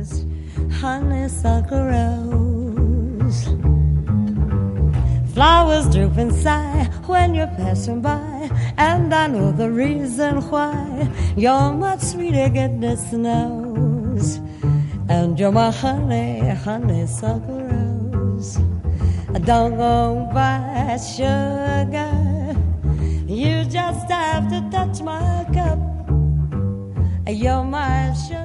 finest honeysuckle rose. Flowers droop and sigh when you're passing by, and I know the reason why. You're much sweeter, goodness knows, and you're my honeysuckle rose. Don't go by sugar, you just have to touch my cup. You're my sugar.